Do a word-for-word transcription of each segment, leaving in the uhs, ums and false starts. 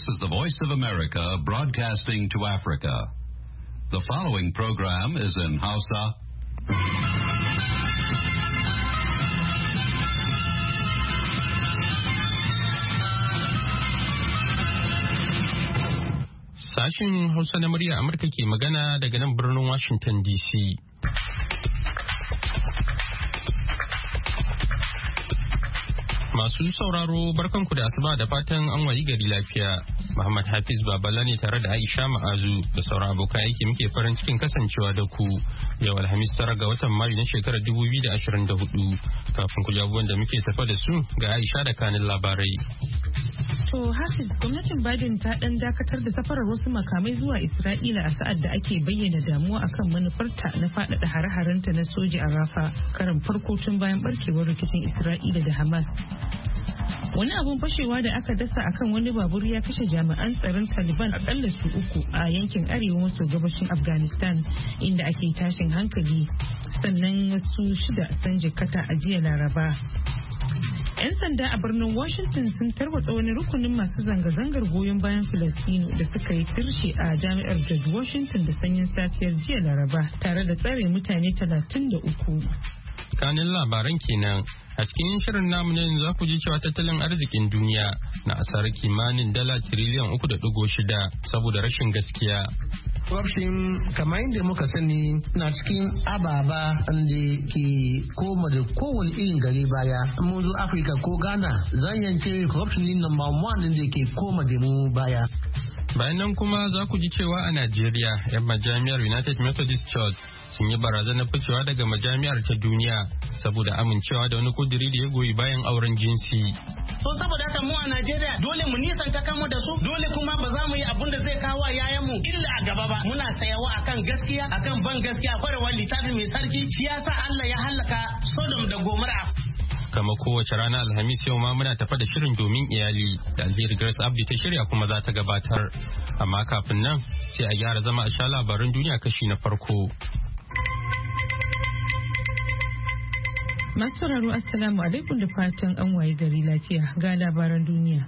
is the Voice of America broadcasting to Africa. The following program is in Hausa. Sashin Hausa na murya Amurka ke magana daga nan birnin Washington D C. Masu sauraro barkanku da asuba da fatan an wayi gari lafiya. Muhammad Hafiz Babala ne tare da Aisha Ma'azu da sauran abokan aiki muke farin cikin kasancewa da ku. Yau Alhamis tara ga watan Mayu na shekarar dubu biyu da ashirin da hudu. Kafin ku ji abubuwan da muke tafa da su ga Aisha da kanin labarai. To Hafiz, gwamnatin Biden ta dan dakatar da safarar wasu makamai zuwa Isra'ila a sa'ad da ake bayyana damuwa akan manufarta na faɗaɗa hare-harenta na soji a Rafa, karan farko tun bayan barkewar rikicin Isra'ila da Hamas. Wani abun fashewa da aka dasa akan wani babur ya kashe jami'an tsaron Taliban akalla su uku a yankin arewa maso gabashin Afghanistan inda ake tashin hankali, sannan wasu shida sun jikkata a jiya Laraba. 'Yan sanda a birnin Washington sun tarwatsa wani rukunin masu zanga-zangar goyon bayan Filistino da suka yi tirshe a jami'ar George Washington da sanyin safiyar jiya Laraba tare da tsare mutane talatin da uku. Kanin labaran kenan a cikin shirin namu ne za ku ji cewa tattalin arzikin duniya na asarar kimanin dala tiriliyan uku da digo shida saboda rashin gaskiya. Corruption kamar yadda muka sani na cikin ababa da ke koma da kowane irin gari baya. Mun zo Afirka ko Ghana zan yance corruption ne number one da ke koma da mu baya. Bayan nan kuma za ku ji cewa a Najeriya 'yan majami'ar United Methodist Church sun yi barazanar ficewa daga majami'ar ta duniya saboda amincewa da wani kuduri da ya goyi bayan auren jinsi. To saboda haka mu a Najeriya dole mu nisanta kanmu da su, dole kuma ba za mu yi abun da zai kawo yayan mu illa a gaba ba. Muna sayawa akan gaskiya, akan ban gaskiya, kwarewar littafi mai sarki, shi yasa Allah ya halaka Sodom da Gomorrah. Kama kowace rana Alhamis yau ma muna tafa da shirin domin iyali da Alheri Grace Abdi ta shirya kuma za ta gabatar. Amma kafin nan sai a gyara zama a sha labaran duniya kashi na farko. Masu sauraro Assalamu alaikum da fatan an waye gari lafiya ga labaran duniya.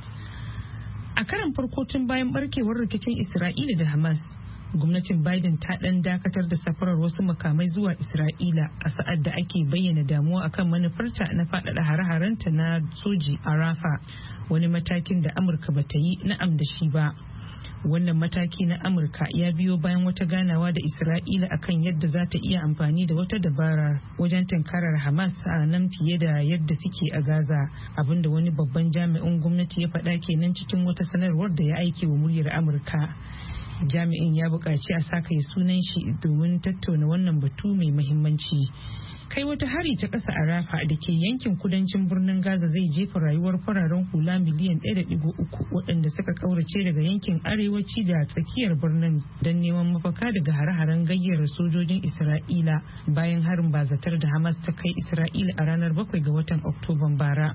A karan farko tun bayan barkewar rikicin Isra'ila da Hamas, gwamnatin Biden ta dan dakatar da safarar wasu makamai zuwa Isra'ila a sa'ad da ake bayyana damuwa akan manufarta na faɗaɗa hare-harenta na soji a Rafa, wani matakin da Amurka bata yi na'am da shi ba. Wannan mataki na Amurka ya biyo bayan wata ganawa da Isra'ila akan yadda za ta iya amfani da wata dabara wajen tunkarar Hamas a nan fiye da yadda suke a Gaza, abinda wani babban jami'in gwamnati ya faɗa kenan cikin wata sanarwar da ya aike wa muryar Amurka. Jami'in ya buƙaci a saka sunan shi domin tattauna wannan batu mai muhimmanci. Kai wata hari ta ƙasa a Rafa da ke yankin kudancin birnin Gaza zai jefa rayuwar fararen hula miliyan ɗaya da ɗigo uku waɗanda suka ƙaurace daga yankin arewaci da tsakiyar birnin don neman mafaka daga hare-haren gayyar sojojin Isra'ila bayan harin bazatar da Hamas ta kai Isra'ila a ranar bakwai ga watan Oktoban bara.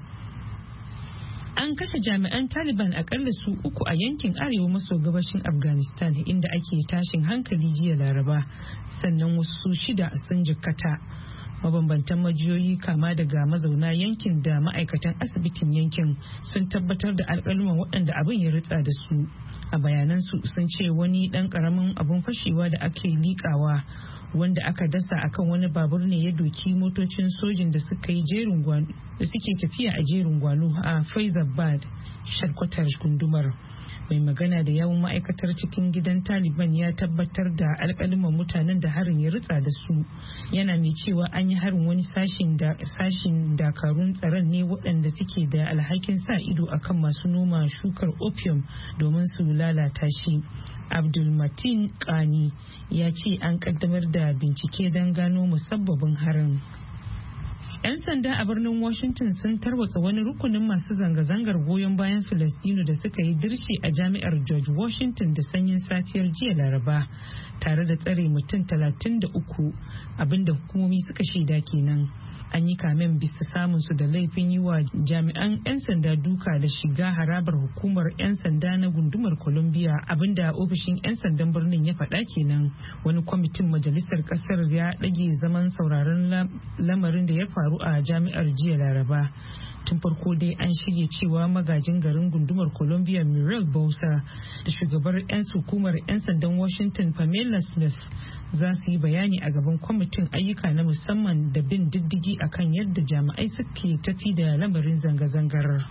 An kashe jami'an Taliban akalla su uku a yankin arewa maso gabashin Afghanistan inda ake tashin hankali jiya Laraba, sannan wasu shida sun jikkata. Mabambantan majiyoyi kama daga mazauna yankin da ma'aikatan asibitin yankin sun tabbatar da alƙaluman waɗanda abin ya ritsa da su. A bayanansu sun ce wani ɗan ƙaramin abun fashewa da ake liƙawa wanda aka dasa akan wani babur ne ya doki motocin sojin da suka yi jerin gwano da suke tafiya a jerin gwano a Faizabad, shalkwatar gundumar. Mai magana da yawun ma'aikatar cikin gidan Taliban ya tabbatar da alƙaluman mutanen da harin ya ritsa da su, yana mai cewa an yi harin wani sashin da sashin dakarun tsaron ne waɗanda suke da alhakin sa ido akan masu noma shukar opium domin su lalata shi. Abdulmatin Kani ya ce an kaddamar da bincike don gano musabbabin harin. 'Yan sanda a birnin Washington sun tarwatsa wani rukunin masu zanga-zangar goyon bayan Filistino da suka yi dirshe a jami'ar George Washington da sanyin safiyar jiya Laraba, tare da tsare mutum talatin da uku, abinda hukumomi suka shaida kenan. An yi kamen bisa samun su da laifin yi wa jami'an 'yan sanda duka da shiga harabar hukumar 'yan sanda na gundumar Columbia, abinda ofishin 'yan sandan birnin ya faɗa kenan. Wani kwamitin majalisar ƙasar ya ɗage zaman sauraron lamarin da ya faru a jami'ar jiya Laraba. Tun farko dai an shirya cewa magajin garin gundumar Columbia Muriel Bowser da shugabar 'yan hukumar 'yan sandan Washington Pamela Smith za su yi bayani a gaban kwamitin ayyuka na musamman da bin diddigi akan yadda jami'ai suke tafi da lamarin zanga-zangar.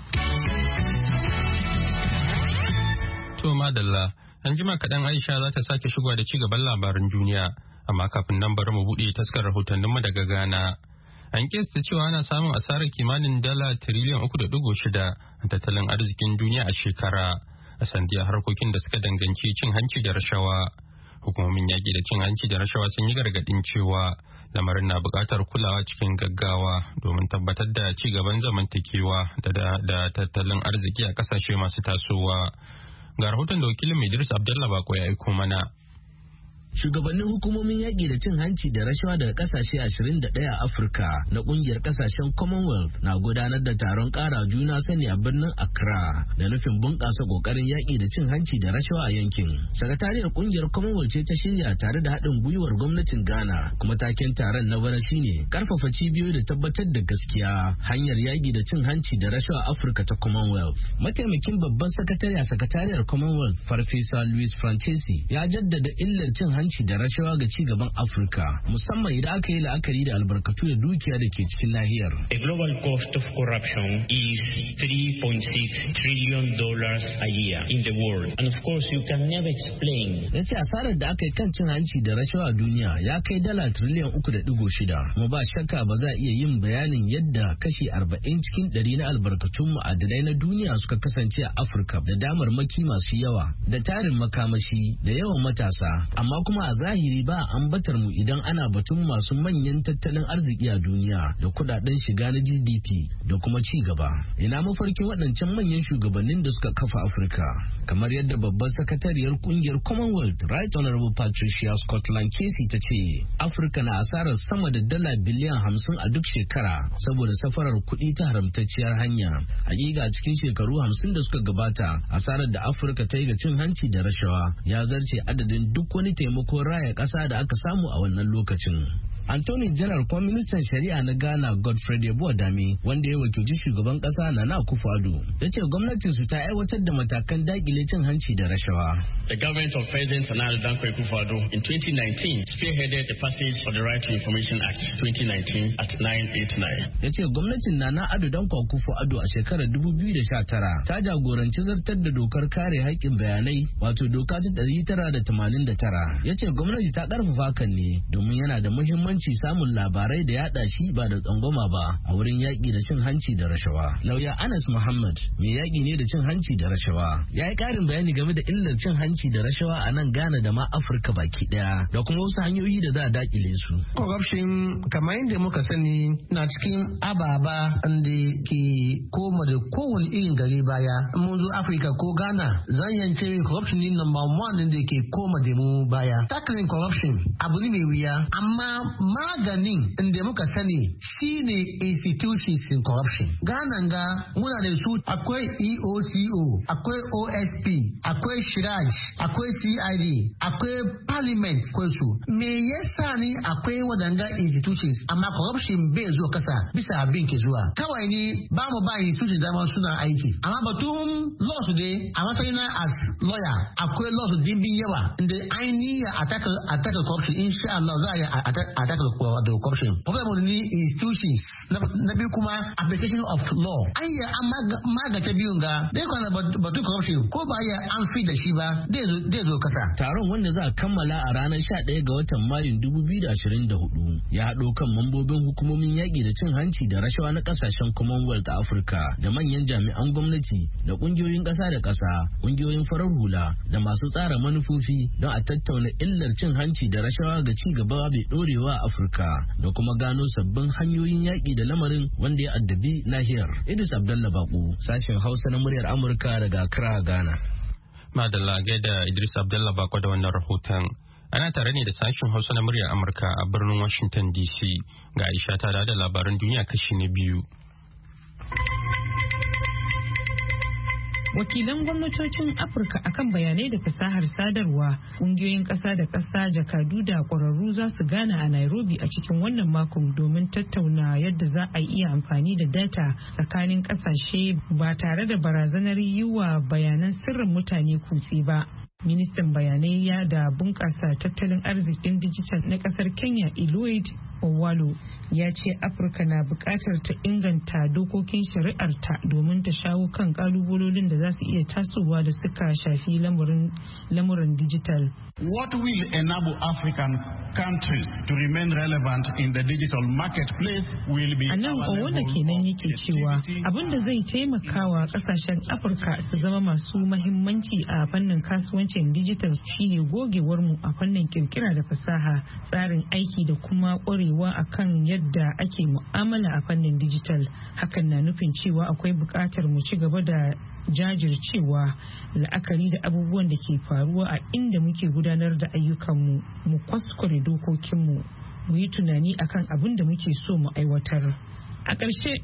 To madalla, an jima kaɗan Aisha za ta sake shigowa da ci gaban labaran duniya, amma kafin nan bari mu buɗe taskar rahotanninmu daga Ghana. An kesta cewa ana samun asarar kimanin dala tiriliyan uku da digo shida a tattalin arzikin duniya a shekara a sandiyar harkokin da suka danganci cin hanci da rashawa. Hukumomin yaƙi da cin hanci da rashawa sun yi gargaɗin cewa lamarin na buƙatar kulawa cikin gaggawa domin tabbatar da ci gaban zamantakewa da tattalin arziki a ƙasashe masu tasowa. Ga rahoton da wakilin Idris Abdullah Bako ya aiko mana. Shugabannin hukumomin yaƙi da cin hanci da rashawa daga ƙasashe ashirin da ɗaya a Afirka na ƙungiyar ƙasashen Commonwealth na gudanar da taron ƙara juna sani a birnin Accra da nufin bunƙasa ƙoƙarin yaƙi da cin hanci da rashawa a yankin. Sakatariyar ƙungiyar Commonwealth ce ta shirya tare da haɗin gwiwar gwamnatin Ghana, kuma taken taron na bana shine ƙarfafa cibiyoyi da tabbatar da gaskiya hanyar yaƙi da cin hanci da rashawa a Afirka ta Commonwealth. Mataimakin babban sakatare a sakatariyar Commonwealth Farfesa Louis Francesi ya jaddada illar cin hanci da rashawa ga ci gaban Afirka, musamman idan aka yi la'akari da albarkatu da dukiya da ke cikin nahiyar. The global cost of corruption is three point six trillion dollars a year in the world, and of course you can never explain. Ya ce asarar da aka yi kan cin hanci da rashawa a duniya ya kai dala triliyan uku da digo shida, kuma ba shakka ba za a iya yin bayanin yadda kashi arba'in cikin ɗari na albarkatun ma'adanai na duniya suka kasance a Afirka, da damarmaki masu yawa, da tarin makamashi, da yawan matasa, amma kuma kuma a zahiri ba ambatar mu idan ana batun masu manyan tattalin arziki a duniya da kudaden shiga na G D P da kuma ci gaba. Ina mafarkin waɗancan manyan shugabannin da suka kafa Afirka, kamar yadda babbar sakatariyar kungiyar Commonwealth Right Honorable Patricia Scotland Casey ta ce Afirka na asarar sama da dala biliyan hamsin a duk shekara saboda safarar kuɗi ta haramtacciyar hanya. Hakika cikin shekaru hamsin da suka gabata asarar da Afirka ta yi ga cin hanci da rashawa ya zarce adadin duk wani taimako ko raya ƙasa da aka samu a wannan lokacin. Anthony General kuma ministan shari'a na Ghana Godfrey Dami, wanda ya wakilci shugaban kasa Nana Akufo-Addo, ya ce gwamnatin su ta aiwatar da matakan dakile cin hanci da rashawa. The government of President Nana Akufo-Addo in twenty nineteen spearheaded the passage of the Right to Information Act twenty nineteen at nine eighty-nine. Ya ce gwamnatin Nana Addo Dankwa Akufo-Addo a shekarar dubu biyu da sha tara ta jagoranci zartar da dokar kare haƙƙin bayanai, wato doka ta ɗari tara da tamanin da tara. Ya ce gwamnati ta ƙarfafa hakan ne domin yana da muhimmanci samun labarai da yada shi ba da tsangwama ba a wurin yaƙi da cin hanci da rashawa. Lauya Anas Muhammad mai yaƙi ne da cin hanci da rashawa ya yi ƙarin bayani game da illar cin hanci da rashawa a nan Ghana da ma Afirka baki ɗaya da kuma wasu hanyoyi da za a daƙile su. Corruption kamar yadda muka sani na cikin ababa da ke koma da kowane irin gari baya. Mun zo Afirka ko Ghana zan yance corruption ne number one da ke koma da mu baya. Tackling corruption abu ne mai wuya, amma maganin inda muka sani shine institutions in corruption. Ghana ga muna da su akwai E O C O, akwai O S P, akwai Shiraj, akwai C I D, akwai Parliament, akwai su. Me yasa ne akwai wadanga institutions amma corruption bai zo kasa bisa abin ke zuwa. Kawai ni ba mu ba institutions dama suna aiki. Amma batun law su dai a matsayin as lawyer akwai law su dimbin yawa inda ainihin attack attack corruption insha Allah za a yi attack da corruption. Problem ni institutions na biyu kuma application of law. An yi an magata biyun ga dai kwana batun corruption ko ba ya an fi da shi ba dai zo kasa. Taron wanda za a kammala a ranar sha ɗaya ga watan Mayun dubu biyu da ashirin da hudu ya haɗo kan mambobin hukumomin yaƙi da cin hanci da rashawa na ƙasashen Commonwealth a Afirka da manyan jami'an gwamnati da ƙungiyoyin ƙasa da ƙasa, ƙungiyoyin farar hula da masu tsara manufofi don a tattauna illar cin hanci da rashawa ga ci gaba mai ɗorewa a Afirka da kuma gano sabbin hanyoyin yaƙi da lamarin wanda ya addabi nahiyar. Idris Abdullah Bako, sashen Hausa na muryar Amurka daga Accra, Ghana. Madalla gaida Idris Abdullah Bako da wannan rahoton. Ana tare ne da sashen Hausa na muryar Amurka a birnin Washington D C. Ga Aisha ta da labaran duniya kashi na biyu. Wakilan gwamnatocin Afirka akan bayanai da fasahar sadarwa, kungiyoyin ƙasa da ƙasa, jakadu da ƙwararru za su gana a Nairobi a cikin wannan makon domin tattauna yadda za a iya amfani da data tsakanin ƙasashe ba tare da barazanar yi wa bayanan sirrin mutane kutse ba. Ministan bayanai ya da bunƙasa tattalin arzikin dijital na ƙasar Kenya, Eliud Owalo, ya ce Afirka na buƙatar ta inganta dokokin shari'arta domin ta shawo kan ƙalubalolin da za su iya tasowa da suka shafi lamuran dijital. What will enable African countries to remain relevant in the digital marketplace will be. A nan Owala kenan yake cewa abin da zai taimakawa kasashen Afirka su zama masu mahimmanci a fannin kasuwancin digital shine gogewar mu a fannin kirkira da fasaha, tsarin aiki da kuma ƙwarewa akan yadda ake mu'amala a fannin digital. Hakan na nufin cewa akwai buƙatar mu ci gaba da jajircewa, la'akari da abubuwan da ke faruwa a inda muke gudanar da ayyukanmu, mu kwaskware dokokinmu, mu yi tunani akan abin da muke so mu aiwatar. A ƙarshe,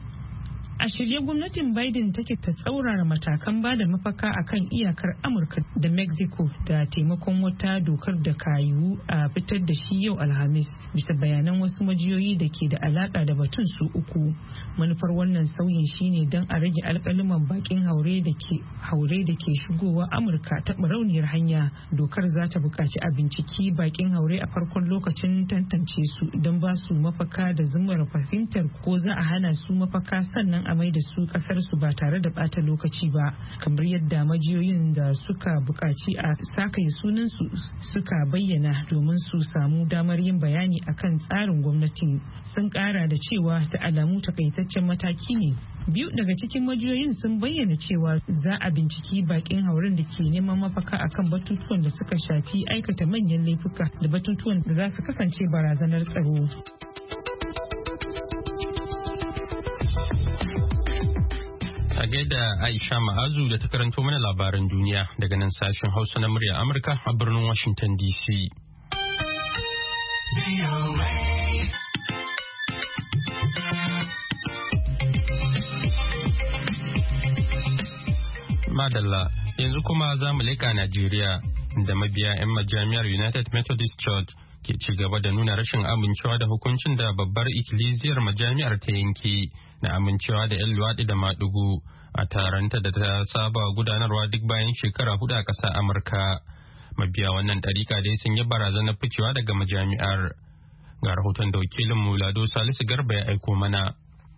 a shirye gwamnatin Biden take ta tsaurara matakan ba da mafaka akan iyakar Amurka da Mexico da taimakon wata dokar da ka yiwu a fitar da shi yau Alhamis, bisa bayanan wasu majiyoyi da ke da alaka da batun su uku. Manufar wannan sauyin shine don a rage alkaliman bakin haure da ke haure da ke shigowa Amurka ta barauniyar hanya. Dokar za ta buƙaci a binciki bakin haure a farkon lokacin tantance su don ba su mafaka da zumar fahimtar ko za a hana su mafaka, sannan a mai da su kasar su ba tare da bata lokaci ba, kamar yadda majiyoyin da suka buƙaci a sakaye sunan su suka bayyana domin su samu damar yin bayani akan tsarin gwamnati. Sun ƙara da cewa da alamu takaitaccen mataki ne. Biyu daga cikin majiyoyin sun bayyana cewa za a binciki bakin hauren da ke neman mafaka akan batutuwan da suka shafi aikata manyan laifuka da batutuwan da za su kasance barazanar tsaro. A gaida Aisha Ma'azu da ta karanto mana labaran duniya daga nan sashen Hausa na murya Amurka a birnin Washington D C. Madalla, yanzu kuma za mu leƙa Najeriya da mabiya 'yan majami'ar United Methodist Church ke ci gaba da nuna rashin amincewa da hukuncin da babbar ikkilisiyar majami'ar ta yanke na amincewa da 'yan luwaɗi da maɗigo a taronta da ta saba gudanarwa duk bayan shekara hudu a ƙasar Amurka. Mabiya wannan ɗarika dai sun yi barazanar ficewa daga majami'ar. Ga rahoton da wakilin Lado Salisu Garba ya aiko mana.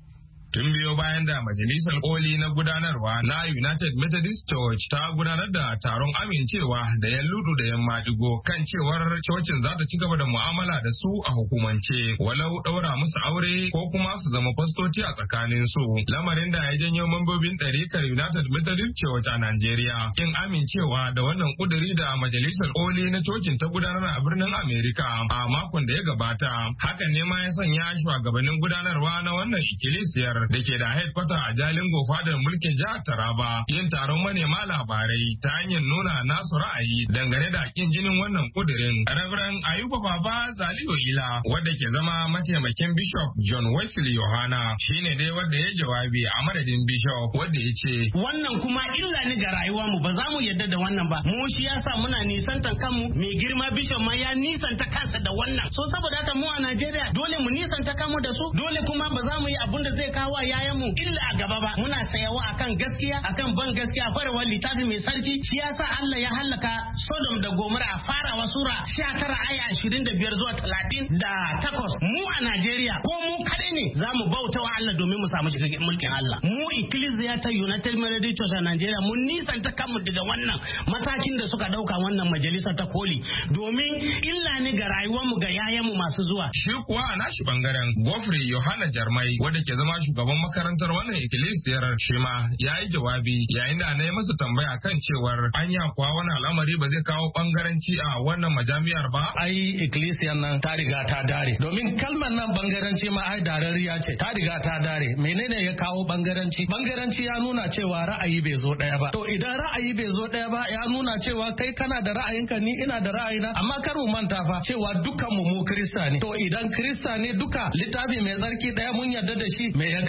Tun biyo bayan da Majalisar Koli na gudanarwa na United Methodist Church ta gudanar da taron amincewa da yan ludu da yan maɗigo kan cewar cocin za ta ci gaba da mu'amala da su a hukumance, walau ɗaura musu aure ko kuma su zama fastoci a tsakanin su. Lamarin da ya janyo mambobin ɗarikar United Methodist Church a Najeriya kin amincewa da wannan kuduri da Majalisar Koli na cocin ta gudanar a birnin Amerika a makon da ya gabata. Hakan ne ma ya sanya shugabannin gudanarwa na wannan ikkilisiyar da ke da headquarter a Jalingo fadar mulkin jihar Taraba yin taron manema labarai ta hanyar nuna nasu ra'ayi dangane da kin jinin wannan kudirin. Reverend Ayuba Baba Zaliyo Ila wadda ke zama mataimakin Bishop John Wesley Yohana shine dai wadda ya jawabi a madadin Bishop wadda ya ce wannan kuma illa ne ga rayuwar mu, ba za mu yarda da wannan ba. Mu shi yasa muna nisantan kanmu, mai girma Bishop ma ya nisanta kansa da wannan. So saboda haka mu a Najeriya dole mu nisanta kanmu da su, dole kuma ba za mu yi abun da zai kawo wa yayan mu illa a gaba ba. Muna sayawa akan gaskiya, akan ban gaskiya, farewar littafi mai sarki. Shi yasa Allah ya halaka Sodom da Gomora a farawa sura sha tara aya ashirin da biyar zuwa talatin da takwas. Mu a Najeriya ko mu kadai ne za mu bauta wa Allah domin mu samu shiga mulkin Allah. Mu Ecclesia ta United Methodist Church a Najeriya mun nisanta kanmu daga wannan matakin da suka dauka wannan majalisa ta koli, domin illa ne ga rayuwar mu ga yayan mu masu zuwa. Shi kuwa a nashi bangaren Gofri Yohana Jarmai wadda ke zama shugaban makarantar wannan ikkilisiyar shi ma ya yi jawabi yayin da na yi masa tambaya kan cewar anya kuwa wani al'amari ba zai kawo bangaranci a wannan majami'ar ba. Ai ikkilisiyar nan ta riga ta dare, domin kalmar nan bangaranci ma ai darariya ce, ta riga ta dare. Menene ya kawo bangaranci? Bangaranci ya nuna cewa ra'ayi bai zo daya ba. To idan ra'ayi bai zo daya ba ya nuna cewa kai kana da ra'ayinka, ni ina da ra'ayina, amma kar mu manta fa cewa dukkan mu mu Kirista ne. To idan Kirista ne duka littafi mai tsarki daya mun yarda da shi, me ya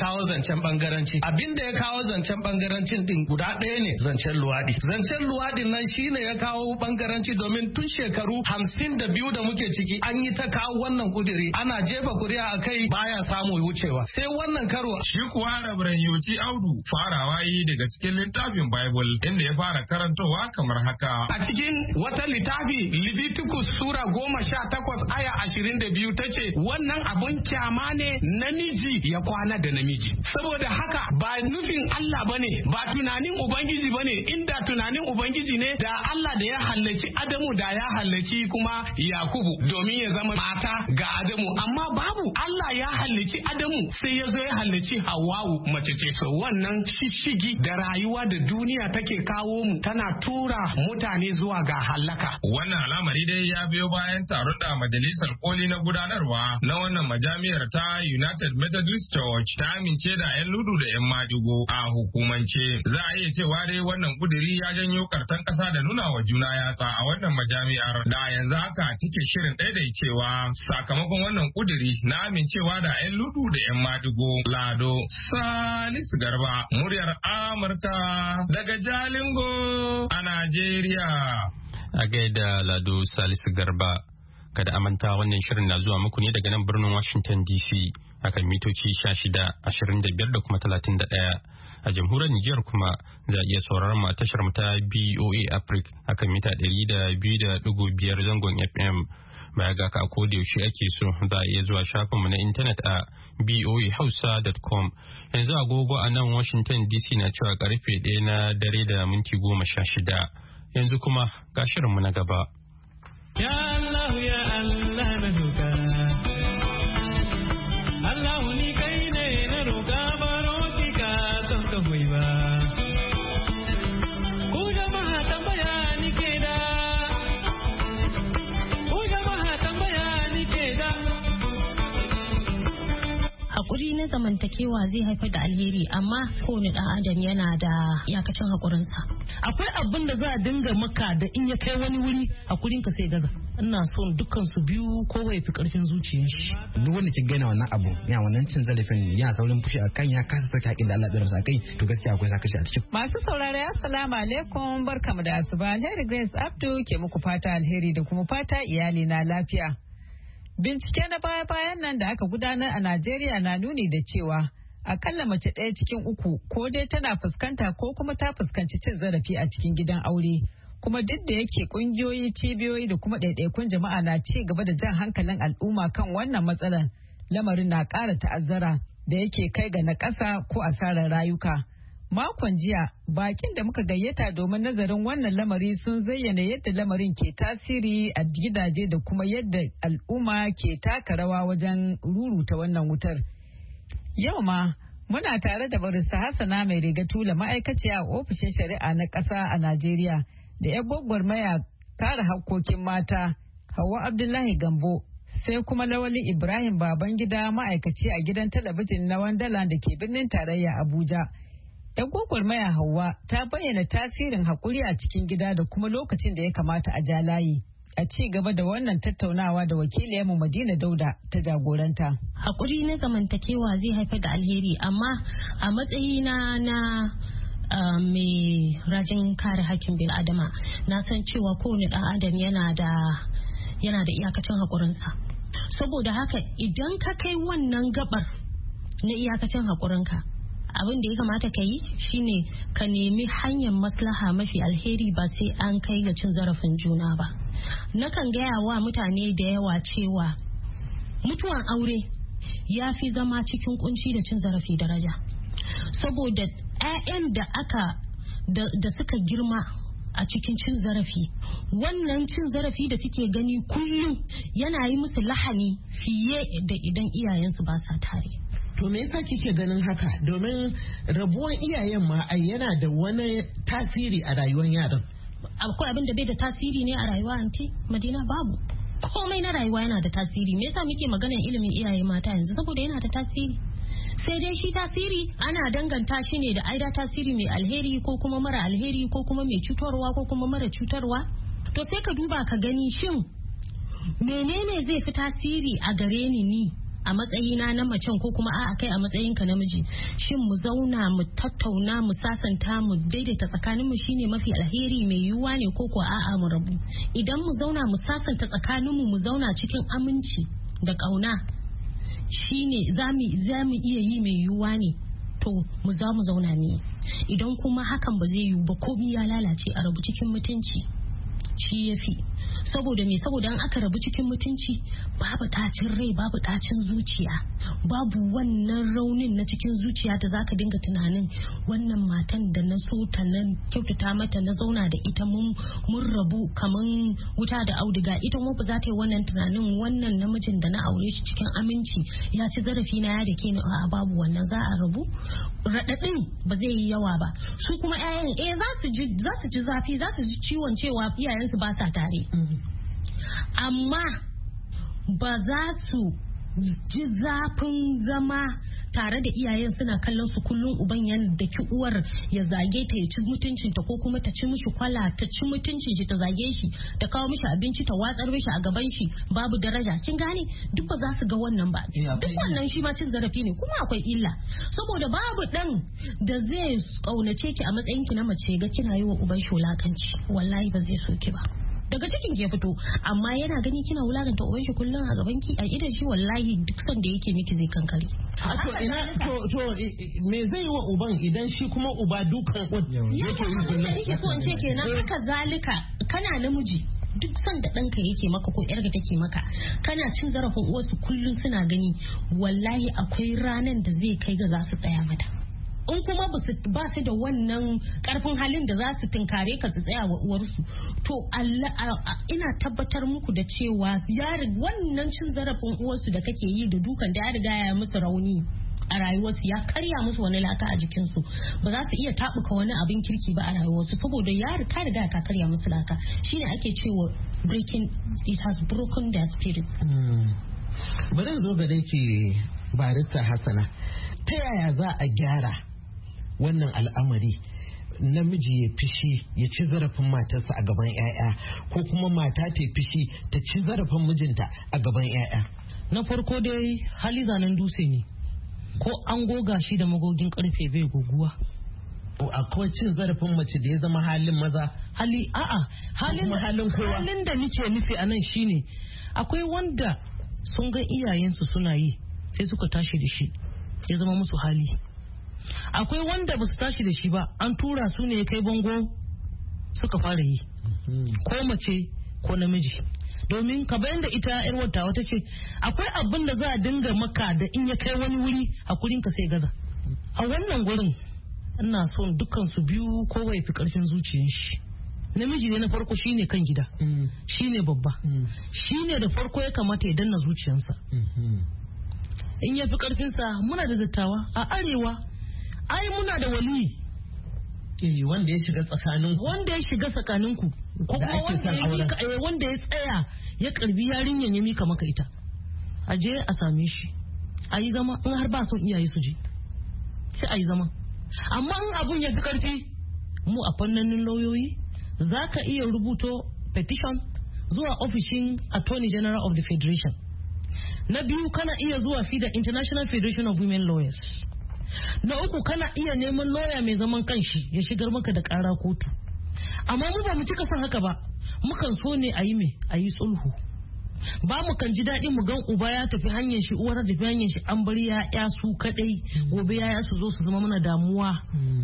kawo zancen bangaranci. Abin da ya kawo zancen bangarancin din guda ɗaya ne, zancen luwaɗi. Zancen luwaɗin nan shine ya kawo bangaranci, domin tun shekaru hamsin da biyu da muke ciki an yi ta kawo wannan kudiri, ana jefa kuri'a a kai baya samu wucewa. Sai wannan karo. Shi kuwa Rabaran Yoti Audu farawa yi daga cikin littafin Bible, inda ya fara karantowa kamar haka. A cikin wata littafi Leviticus Sura goma sha takwas aya ashirin da biyu ta ce wannan abun kyama ne namiji ya kwana da namiji. Saboda haka ba nufin Allah bane, ba tunanin Ubangiji bane. Inda tunanin Ubangiji ne, da Allah da ya halarci Adamu da ya halarci kuma Yakubu domin ya zama mata ga Adamu. Amma babu, Allah ya halarci Adamu sai ya zo ya halarci Hawwa'u mace ce. So wannan shishigi da rayuwa da duniya take kawo mu tana tura mutane zuwa ga halaka. Wannan al'amari dai ya biyo bayan taron da majalisar koli na gudanarwa na wannan majami'ar ta United Methodist Church ta amince da 'yan ludu da 'yan maɗigo a hukumance. Za a iya cewa dai wannan kuduri ya janyo kartan ƙasa da nuna wa juna yatsa a wannan majami'ar da yanzu haka take shirin ɗaiɗaicewa sakamakon wannan kuduri na amincewa da 'yan ludu da 'yan maɗigo. Lado Salisu Garba, muryar Amurka daga Jalingo a Najeriya. A gaida Lado Salisu Garba. Kada a manta wannan shirin na zuwa muku ne daga nan birnin Washington D C akan mitoci sha shida, ashirin da biyar da kuma talatin da ɗaya. A jamhuriyar Nijar kuma za a iya sauraron mu a tashar mu ta B O A Africa akan mita ɗari da biyu da ɗigo biyar zangon F M. Baya ga ka a koda yaushe ake so za a iya zuwa shafin mu na intanet a b o a hausa dot com. Yanzu agogo a nan Washington D C na cewa karfe ɗaya na dare da minti goma sha shida. Yanzu kuma ga shirinmu na gaba. Ya Allah ya Allah na roƙa. Allah ni kai ne na roƙa, baro ki ka son ka hoyi ba. Ku jama'a tambaya ni ke da. Ku jama'a tambaya ni ke da. Hakuri na zamantakewa zai haifar da alheri, amma kowane ɗan adam yana da iyakacin hakurinsa. Akwai abin da za a dinga maka da in ya kai wani wuri hakurinka sai gaza. Ina son dukkan su biyu kowa ya fi karfin zuciyar shi. Duk wanda kin gane wannan abu ya wannan cin zarafin ya saurin fushi a kan ya kasa saka haƙin da Allah ya dora kai, to gaskiya akwai sakaci a cikin. Masu saurare assalamu alaikum, barkamu da asuba. Alheri Grace Abdu ke muku fata alheri da kuma fata iyali na lafiya. Bincike na baya-bayan nan da aka gudanar a Najeriya na nuni da cewa akalla mace ɗaya cikin uku ko dai tana fuskanta ko kuma ta fuskanci cin zarafi a cikin gidan aure. Kuma duk da yake kungiyoyi, cibiyoyi da kuma ɗaiɗaikun jama'a na ci gaba da jan hankalin al'umma kan wannan matsalar, lamarin na ƙara ta'azzara da yake kai ga naƙasa ko asarar rayuka. Makon jiya, bakin da muka gayyata domin nazarin wannan lamari sun zayyana yadda lamarin ke tasiri a gidaje da kuma yadda al'umma ke taka rawa wajen ruruta wannan wutar. Yau ma, muna tare da barista Hassana mai riga tula, ma'aikaciya a ofishin shari'a na ƙasa a Najeriya, da 'yan gwagwarmaya kare hakkokin mata, Hauwa Abdullahi Gambo, sai kuma Lawali Ibrahim Babangida, ma'aikaci a gidan talabijin na Wandala da ke birnin tarayya Abuja. 'Yan gwagwarmaya Hauwa ta bayyana tasirin haƙuri a cikin gida da kuma lokacin da ya kamata a ja layi. A ci gaba da wannan tattaunawa da wakiliyarmu Madina Dauda ta jagoranta. Haƙuri na zamantakewa zai haifar da alheri, amma a matsayina na Uh, mai rajin kare hakkin bil adama na san cewa kowane ɗan adam yana da yana da iyakacin haƙurinsa. Saboda haka idan ka kai wannan gabar na iyakacin haƙurinka, abin da ya kamata ka yi shine ka nemi hanyar maslaha mafi alheri, ba sai an kai ga cin zarafin juna ba. Nakan gaya wa mutane da yawa cewa mutuwan aure ya fi zama cikin kunci da cin zarafi daraja, saboda 'ya'yan da aka da, da suka girma a cikin cin zarafi, wannan cin zarafi da suke gani kullum yana yi musu lahani fiye da idan iyayensu ba sa tare. To me yasa kike ganin haka? Domin rabuwan iyayen ma ai yana da wani tasiri a rayuwar yaran. Akwai abin da bai da tasiri ne a rayuwa, anti Madina? Babu. Komai na rayuwa yana da tasiri. Me yasa muke maganar ilimin iyaye mata yanzu? Saboda yana da tasiri. Sai dai shi tasiri ana danganta shi ne da aida tasiri mai alheri ko kuma mara alheri ko kuma mai cutarwa ko kuma mara cutarwa. To sai ka duba ka gani shin menene zai fi tasiri a gare ni ni a matsayina na macen ko kuma a'a kai a matsayinka namiji, shin mu zauna mu tattauna mu sasanta mu daidaita tsakanin mu shine mafi alheri mai yiwuwa ne ko ko a'a mu rabu? Idan mu zauna mu sasanta tsakanin mu mu zauna cikin aminci da kauna shine zamu zamu iya yi mai yiwuwa ne, to mu za mu zauna ne. Idan kuma hakan ba zai yiwu ba, komai ya lalace, a rabu cikin mutunci shi yafi. Saboda me? Saboda an aka rabu cikin mutunci babu ɗacin rai, babu ɗacin zuciya, babu wannan raunin na cikin zuciya da zaka dinga tunanin wannan matan da na so ta nan kyautata mata na zauna da ita mun mun rabu kaman wuta da auduga. Ita kuma ba za ta yi wannan tunanin wannan namijin da na aure shi cikin aminci ya ci zarafi na ya da ke a babu wannan, za a rabu. Raɗaɗin ba zai yi yawa ba. Su kuma 'ya'yan eh za su ji za su ji zafi, za su ji ciwon cewa iyayensu ba sa tare. Amma ba za su ji zafin zama tare da iyayen suna kallon su kullum uban yadda ki uwar ya zage ta ya ci mutuncinta ko kuma ta ci mishi kwala ta ci mutuncin shi ta zage shi ta kawo mishi abinci ta watsar mishi a gaban shi babu daraja. Kin gane? Duk ba za su ga wannan ba. Duk wannan shi ma cin zarafi ne kuma akwai illa, saboda babu dan da zai kaunace ki a matsayin ki na mace ga kina yi wa uban shi wulakanci, wallahi ba zai so ki ba. Daga cikin ke fito, amma yana gani kina wulakanta uban shi kullum a gaban ki a idan shi, wallahi duk san da yake miki zai kankare. To ina to to me zai yi wa uban idan shi kuma uba dukan yake yi kullum? Yake so in ce kenan haka zalika kana namiji duk san da ɗanka yake maka ko ƴarka take maka kana cin zarafin uwarsu kullum suna gani, wallahi akwai ranan da zai kai ga za su tsaya mata. In kuma ba su da wannan karfin halin da za su tunkare ka su tsaya wa uwarsu, to ina tabbatar muku da cewa wannan cin zarafin uwarsu da kake yi da dukan da ya riga ya musu rauni a rayuwarsu, ya karya musu wani laka a jikinsu, ba za su iya tabuka wani abin kirki ba a rayuwarsu saboda ya riga riga ka karya musu laka. Shine ake cewa breaking, it has broken their spirit. Bari zo ga ki barista Hassana, ta yaya za a gyara wannan al'amari, namiji ya fishi ya ci zarafin matarsa a gaban 'ya'ya ko kuma mata ta fishi ta ci zarafin mijinta a gaban 'ya'ya? Na farko dai hali zanen dutse ne, ko an goga shi da magogin karfe bai goguwa. Akwai cin zarafin mace da ya zama halin maza? Hali a'a halin halin kowa. Halin da nake nufi a nan shine akwai wanda sun ga iyayensu suna yi sai suka tashi da shi ya zama musu hali. Akwai wanda ba su tashi da shi ba, an tura su ne kai bango suka fara yi, ko mace ko namiji. Domin ka bayan da ita yar wata wata ce akwai abin da za a dinga maka da in ya kai wani wuri hakurin ka sai gaza. A wannan gurin ina son dukkan su biyu kowa ya fi karfin zuciyar shi. Namiji ne na farko shine kan gida, shine babba, shine da farko ya kamata ya danna zuciyarsa. In ya fi karfinsa muna da dattawa a arewa, ai muna da wali wanda ya shiga tsakaninku, wanda ya shiga tsakaninku ko kuma wanda ya tsaya ya karbi yarinyan ya mika maka ita, a je a same shi a yi zama. In har ba son iyaye su je sai a yi zama. Amma in abun ya fi karfi, mu a fannanin lauyoyi za ka iya rubuto petition zuwa ofishin Attorney General of the Federation. Na biyu kana iya zuwa FIDA, International Federation of Women Lawyers. Na uku kana iya neman lawyer mai zaman kanshi ya shigar maka da kara kotu. Amma mu ba mu cika son haka ba, mukan so ne a yi me a yi sulhu. Ba mu kan ji daɗi mu gan uba ya tafi hanyar shi, uwar ta tafi hanyar shi, an bari ya su kadai, gobe ya su zo su zama mana damuwa.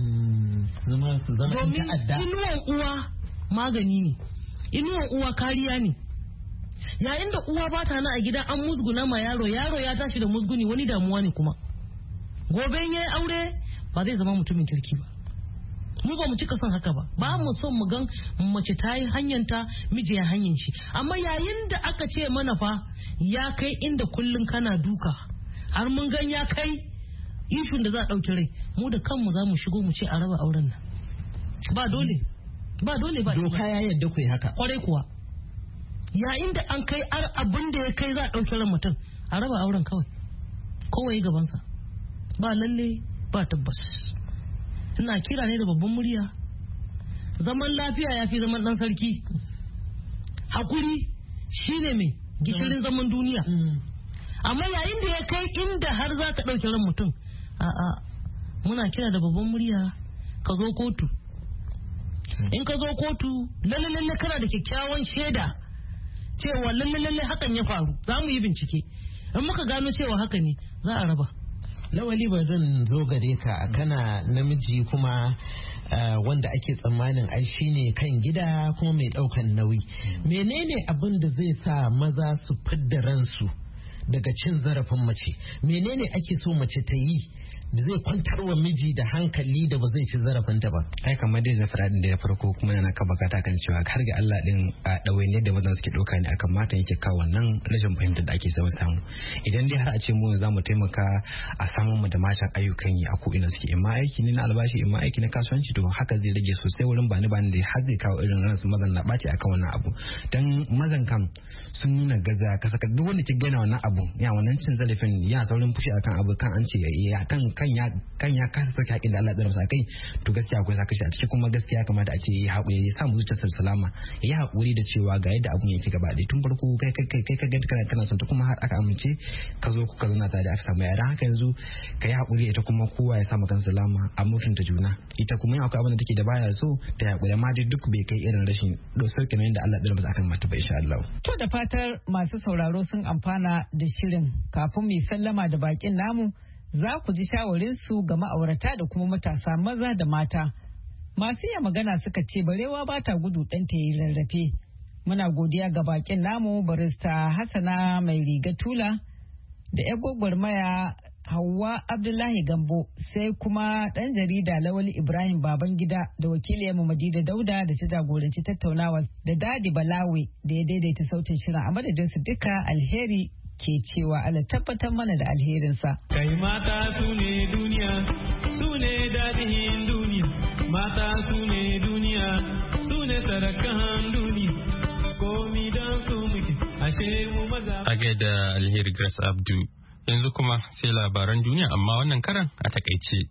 Domin inuwan uwa magani ne, inuwan uwa kariya ne. Yayin da uwa ba ta na a gida an musguna ma yaro, yaro ya tashi da musguni, wani damuwa ne kuma. Gobe ya yi aure ba zai zama mutumin kirki ba. Mu ba mu cika son haka ba, ba mu son mu gan mace ta yi hanyanta, miji ya hanyar shi. Amma yayin da aka ce mana fa ya kai inda kullum kana duka, har mun gan ya kai ishun da za a ɗauki rai, mu da kanmu za mu shigo mu ce a raba auren nan. Ba dole, ba dole ba. Doka ya yadda ku yi haka. Kwarai kuwa. Yayin da an kai abin da ya kai za a ɗauki ran mutum, a raba auren kawai, kowa yi gabansa, ba lalle ba tabbas. Ina kira ne da babban murya, zaman lafiya ya fi zaman ɗan sarki. Hakuri shine mai gishirin zaman duniya. amma yayin da ya kai inda har za ta ɗauke ran mutum a'a muna kira da babban murya ka zo kotu in ka zo kotu lalle lalle kana da kyakkyawan shaida cewa lalle lalle hakan ya faru za mu yi bincike in muka gano cewa haka ne za a raba. Lawali ba zan zo gare ka kana namiji kuma uh, wanda ake tsammanin ai shine kan gida kuma mai daukan nauyi. Menene abin da zai sa maza su fidda ransu daga cin zarafin mace? Menene ake so mace ta yi da zai kwantar wa miji da hankali da ba zai ci zarafin ta ba? Ai kamar dai zafira din da ya farko kuma yana ka bakata kan cewa har ga Allah din a dawaine da mazan suke doka ne akan mata yake kawo wannan rashin fahimtar da ake samu samu. Idan dai har a ce mu za mu taimaka a samun mu da matan ayyukan yi a ko ina suke imma aiki ne na albashi imma aiki na kasuwanci to haka zai rage sosai wurin bani bani da har zai kawo irin ransu mazan na baci akan wannan abu. Dan mazan kan sun nuna gaza ka saka duk wanda ke gana wannan abu ya wannan cin zalafin ya saurin fushi akan abu kan an ce ya kan kan ya kan ya kasa saka haƙin da Allah ya sa kai to gaskiya akwai saka shi a cikin kuma gaskiya kamata a ce ya haƙuri ya samu zuciyar salama ya haƙuri da cewa ga yadda abun yake gaba da tun farko kai kai kai ka ganta kana kana son ta kuma har aka amince ka zo kuka zauna tare aka samu yaran haka yanzu ka yi haƙuri ita kuma kowa ya samu kan salama a mutunta juna ita kuma in akwai abin da take da baya so ta haƙuri amma dai duk bai kai irin rashin dosar kenan da Allah ya masa akan mata ba insha Allah. To da fatar masu sauraro sun amfana da shirin kafin mu sallama da bakin namu za ku ji shawarinsu ga ma'aurata da kuma matasa maza da mata. Masu iya magana suka ce barewa ba ta gudu ɗanta yi rarrafe. Muna godiya ga bakin namu barista Hassana mai riga tula da 'yan gwagwarmaya Hauwa Abdullahi Gambo sai kuma ɗan jarida Lawali Ibrahim Babangida da wakiliyarmu Madida Dauda da ta jagoranci tattaunawa da Dadi Balawe da ya daidaita sautin shirin a madadinsu duka alheri ke cewa Allah tabbatar mana da alherinsa. Kai mata su ne duniya, su ne daɗin duniya, mata su ne duniya, su ne sarakan duniya, komi don su muke, ashe mu maza. A gaida alheri Grace Abdu, yanzu kuma sai labaran duniya amma wannan karan a takaice.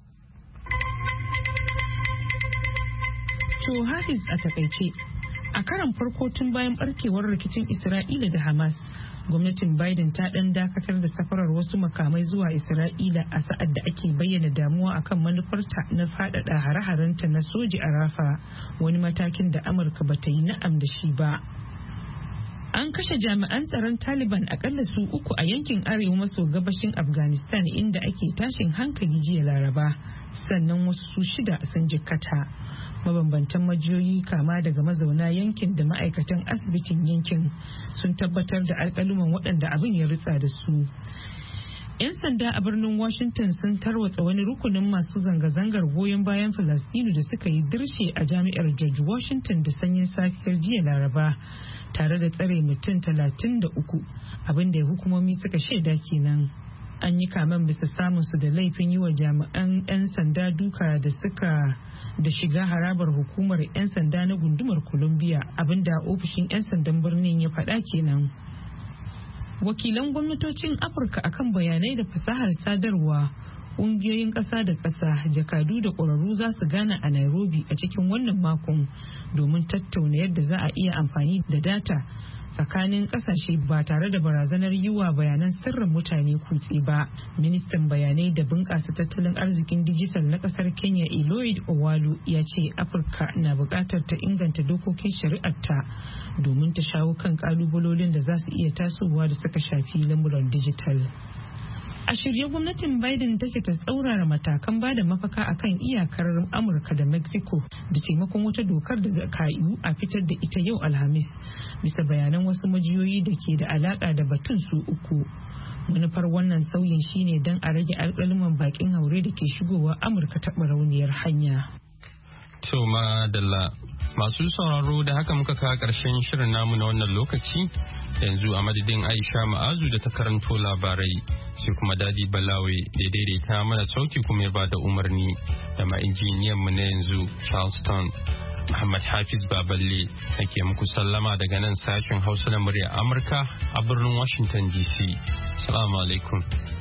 To Hafiz a takaice, a karan farko tun bayan barkewar rikicin Isra'ila da Hamas. Gwamnatin Biden ta ɗan dakatar da safarar wasu makamai zuwa Isra'ila a sa'ad da ake bayyana damuwa akan manufarta na faɗaɗa hare-harenta na soji a Rafa, wani matakin da Amurka ba ta yi na'am da shi ba. An kashe jami'an tsaron Taliban akalla su uku a yankin arewa maso gabashin Afghanistan inda ake tashin hankali jiya Laraba, sannan wasu su shida sun jikkata. Mabambantan majiyoyi kama daga mazauna yankin da ma'aikatan asibitin yankin sun tabbatar da alƙaluman waɗanda abin ya ritsa da su. 'Yan sanda a birnin Washington sun tarwatsa wani rukunin masu zanga-zangar goyon bayan Falastinu da suka yi dirshe a jami'ar George Washington da sanyin safiyar jiya Laraba, tare da tsare mutum talatin da uku, abinda hukumomi suka shaida kenan. An yi kamen bisa samun su da laifin yi wa jami'an 'yan sanda duka da suka da shiga harabar hukumar 'yan sanda na gundumar Columbia, abinda ofishin 'yan sandan birnin ya faɗa kenan. Wakilan gwamnatocin Afirka akan bayanai da fasahar sadarwa, ƙungiyoyin ƙasa da ƙasa, jakadu da ƙwararru za su gana a Nairobi a cikin wannan makon domin tattauna yadda za a iya amfani da data tsakanin kasashe ba tare da barazanar yiwa bayanan sirrin mutane kutse ba. Ministan bayanai da bunƙasa tattalin arzikin dijital na ƙasar Kenya Eloyd Owalu ya ce Afirka na buƙatar ta inganta dokokin shari'arta domin ta shawo kan ƙalubalolin da za su iya tasowa da suka shafi lamuran dijital. A shirye gwamnatin Biden take ta tsaurara matakan ba da mafaka akan iyakar Amurka da Mexico da taimakon wata dokar da ka yiwu a fitar da ita yau Alhamis, bisa bayanan wasu majiyoyi da ke da alaka da batun su uku. Manufar wannan sauyin shine don a rage alƙaluman bakin haure da ke shigowa Amurka ta barauniyar hanya. To madalla masu sauraro da haka muka kawo ƙarshen shirin namu na wannan lokaci, yanzu a madadin Aisha Ma'azu da ta karanto labarai sai kuma Dadi Balawe da daidaita mana sauti kuma ya bada umarni da ma injiniyan mu na yanzu Charleston. Muhammad Hafiz Baballe nake muku sallama daga nan sashen Hausa na murya Amurka a birnin Washington D C. Assalamu alaikum.